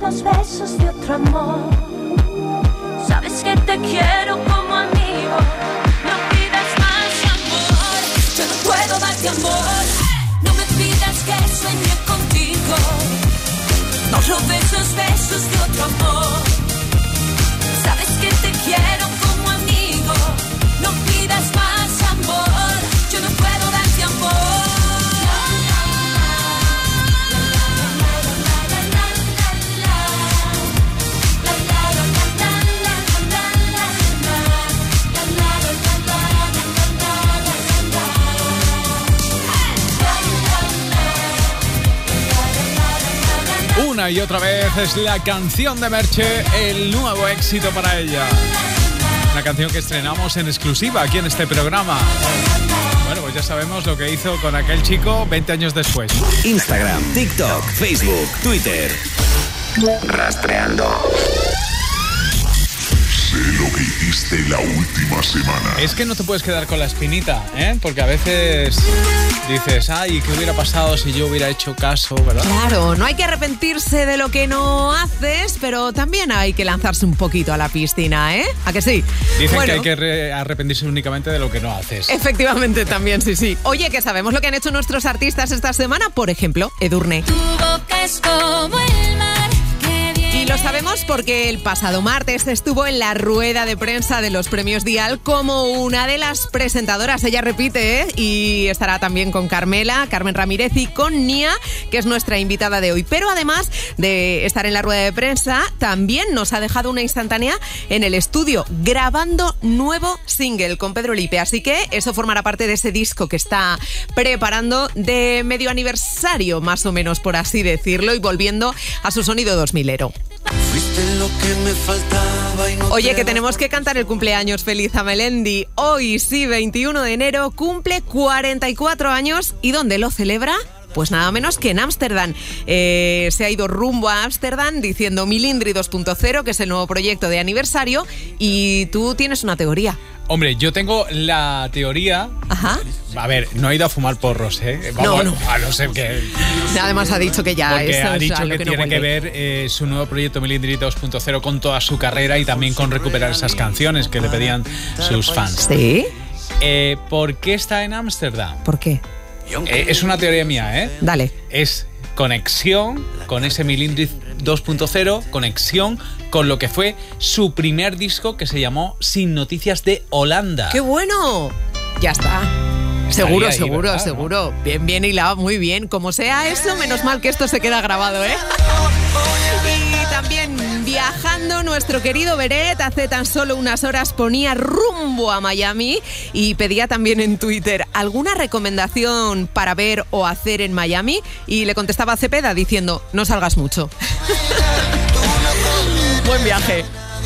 los besos de otro amor. Sabes que te quiero como amigo. No pidas más amor. Yo no puedo darte amor. No me pidas que sueñe contigo. No robes los besos de otro amor. Sabes que te quiero como amigo. No pidas más amor. Yo no puedo darte amor. Una y otra vez es la canción de Merche, el nuevo éxito para ella. Una canción que estrenamos en exclusiva aquí en este programa. Bueno, pues ya sabemos lo que hizo con aquel chico 20 años después. Instagram, TikTok, Facebook, Twitter. Rastreando. Sé lo que hiciste la última semana. Es que no te puedes quedar con la espinita, ¿eh? Porque a veces dices, ay, ¿qué hubiera pasado si yo hubiera hecho caso, verdad? Claro, no hay que arrepentirse de lo que no haces, pero también hay que lanzarse un poquito a la piscina, ¿eh? ¿A que sí? Dicen bueno, que hay que arrepentirse únicamente de lo que no haces. Efectivamente, también, sí. Oye, que sabemos lo que han hecho nuestros artistas esta semana, por ejemplo, Edurne. Tu boca es como el mar. Y lo sabemos porque el pasado martes estuvo en la rueda de prensa de los premios Dial como una de las presentadoras. Ella repite, ¿eh? Y estará también con Carmen Ramírez y con Nia, que es nuestra invitada de hoy. Pero además de estar en la rueda de prensa, también nos ha dejado una instantánea en el estudio, grabando nuevo single con Pedro Lipe. Así que eso formará parte de ese disco que está preparando de medio aniversario, más o menos, por así decirlo, y volviendo a su sonido 2000ero. Oye, que tenemos que cantar el cumpleaños feliz a Melendi. Hoy, sí, 21 de enero, cumple 44 años. ¿Y dónde lo celebra? Pues nada menos que en Ámsterdam. Se ha ido rumbo a Ámsterdam diciendo Milindri 2.0, que es el nuevo proyecto de aniversario. Y tú tienes una teoría. Hombre, yo tengo la teoría... Ajá. A ver, no he ido a fumar porros, ¿eh? Vamos, no. A no ser que... Además ha dicho que ya... Porque ha dicho que tiene que ver su nuevo proyecto Milindri 2.0 con toda su carrera y también con recuperar esas canciones que le pedían sus fans. ¿Sí? ¿Por qué está en Ámsterdam? ¿Por qué? Es una teoría mía, ¿eh? Dale. Es conexión con ese Milindri 2.0, conexión con lo que fue su primer disco que se llamó Sin Noticias de Holanda. ¡Qué bueno! Ya está. Seguro, ahí, ¿verdad? seguro. ¿No? Bien hilado, muy bien. Como sea eso, menos mal que esto se queda grabado, ¿eh? Y también viajando, nuestro querido Beret hace tan solo unas horas ponía rumbo a Miami y pedía también en Twitter alguna recomendación para ver o hacer en Miami, y le contestaba a Cepeda diciendo, no salgas mucho. Buen viaje.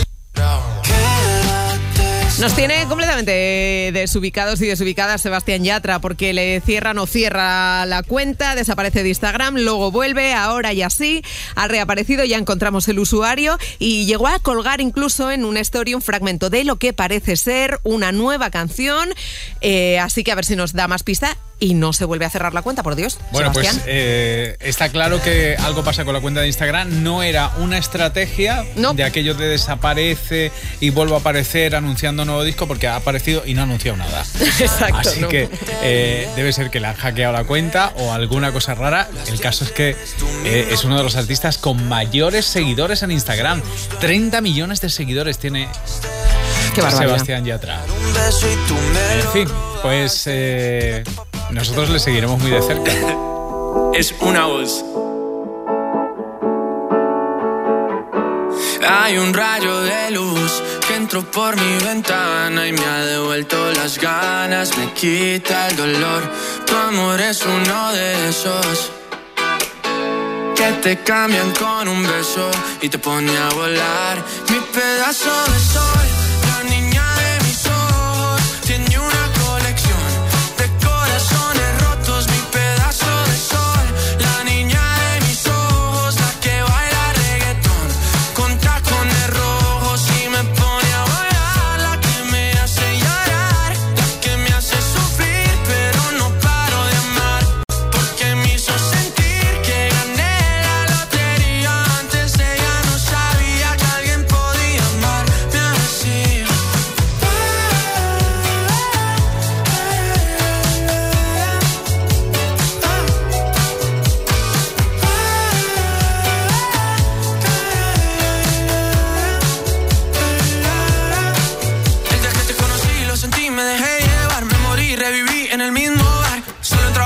Nos tiene completamente desubicados y desubicadas Sebastián Yatra, porque le cierra la cuenta, desaparece de Instagram, luego vuelve, ahora ya sí, ha reaparecido, ya encontramos el usuario y llegó a colgar incluso en una story un fragmento de lo que parece ser una nueva canción, así que a ver si nos da más pista. Y no se vuelve a cerrar la cuenta, por Dios. Bueno, Sebastián. pues está claro que algo pasa con la cuenta de Instagram. No era una estrategia de aquello de desaparece y vuelve a aparecer anunciando nuevo disco, porque ha aparecido y no ha anunciado nada. Exacto. Así que debe ser que le han hackeado la cuenta o alguna cosa rara. El caso es que es uno de los artistas con mayores seguidores en Instagram. 30 millones de seguidores tiene Sebastián Yatra. En fin, pues... nosotros le seguiremos muy de cerca. Es una voz. Hay un rayo de luz que entró por mi ventana y me ha devuelto las ganas, me quita el dolor. Tu amor es uno de esos que te cambian con un beso y te pone a volar. Mi pedazo de sol, la niña de mis ojos, tiene una colección de corazones rotos. Mi pedazo de sol, la niña de mis ojos, la que baila reggaetón con tacones rojos y me pone a bailar. La que me hace llorar, la que me hace sufrir, pero no paro de amar, porque me hizo sentir que gané la lotería antes de ganar.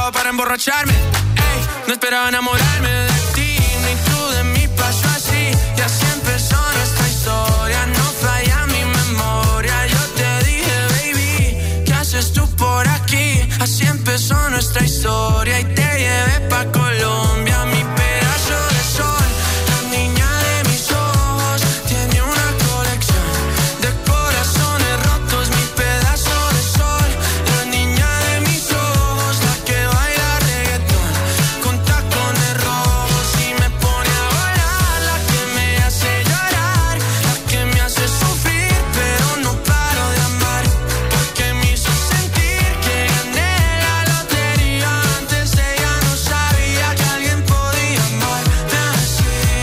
para emborracharme. Ey, no esperaba enamorarme de ti, ni tú de mí pasó así. Y así empezó nuestra historia, no falla mi memoria. Yo te dije, baby, ¿qué haces tú por aquí? Así empezó nuestra historia y te llevé pa' Colombia, mi pedazo de sol. La niña de mis ojos tiene una colección de corazones rotos, mi pedazo de sol. La niña de mis ojos, la que baila reggaetón con tacones rojos y me pone a volar. La que me hace llorar, la que me hace sufrir, pero no paro de amar, porque me hizo sentir que gané la lotería. Antes ella no sabía que alguien podía amarme así.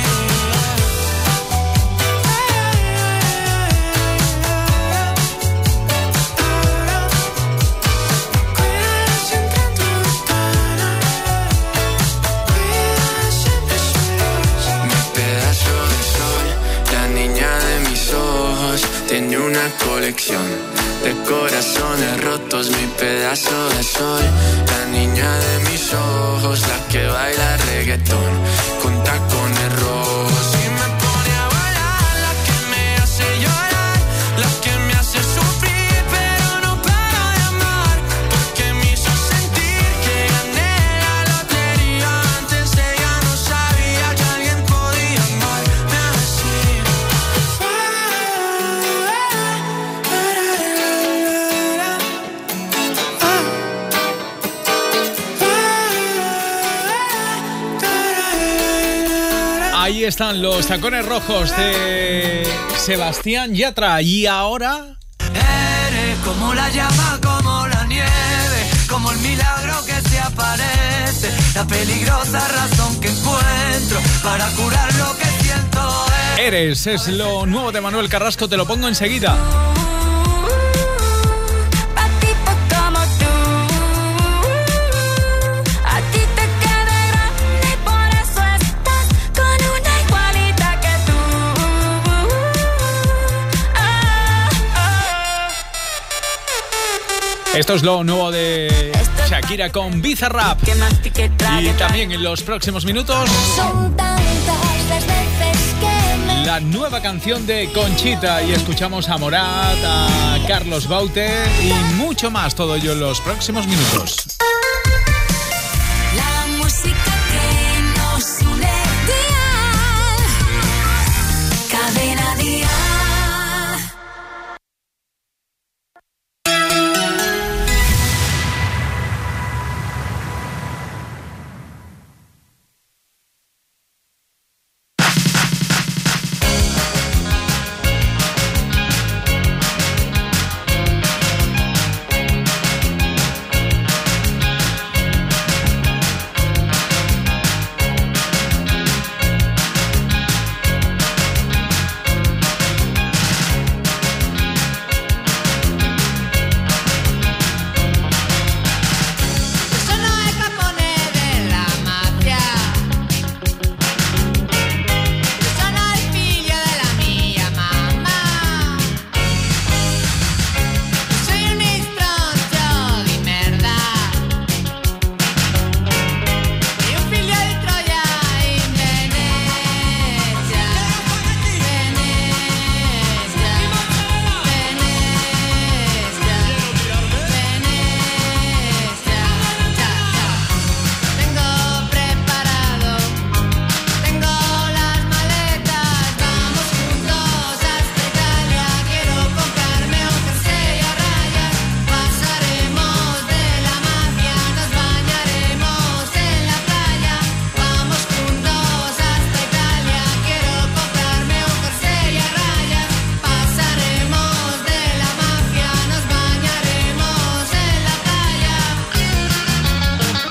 Mi pedazo de sol, la niña de mis ojos, tiene una colección de corazones rotos, mi pedazo de sol. La niña de mis ojos, la que baila reggaetón con tacones rojos y me pone a volar. La que me hace llorar, la que me hace sufrir, pero no paro de amar, porque me hizo sentir que gané la lotería. Antes ella no sabía que alguien podía amarme así. Ahí están los tacones rojos de Sebastián Yatra. Y ahora... Eres como la llama, como la nieve, como el milagro que se aparece, la peligrosa razón que encuentro para curar lo que siento. Eres, es lo nuevo de Manuel Carrasco, te lo pongo enseguida. Esto es lo nuevo de Shakira con Bizarrap. Y también en los próximos minutos, la nueva canción de Conchita. Y escuchamos a Morat, a Carlos Baute y mucho más. Todo ello en los próximos minutos.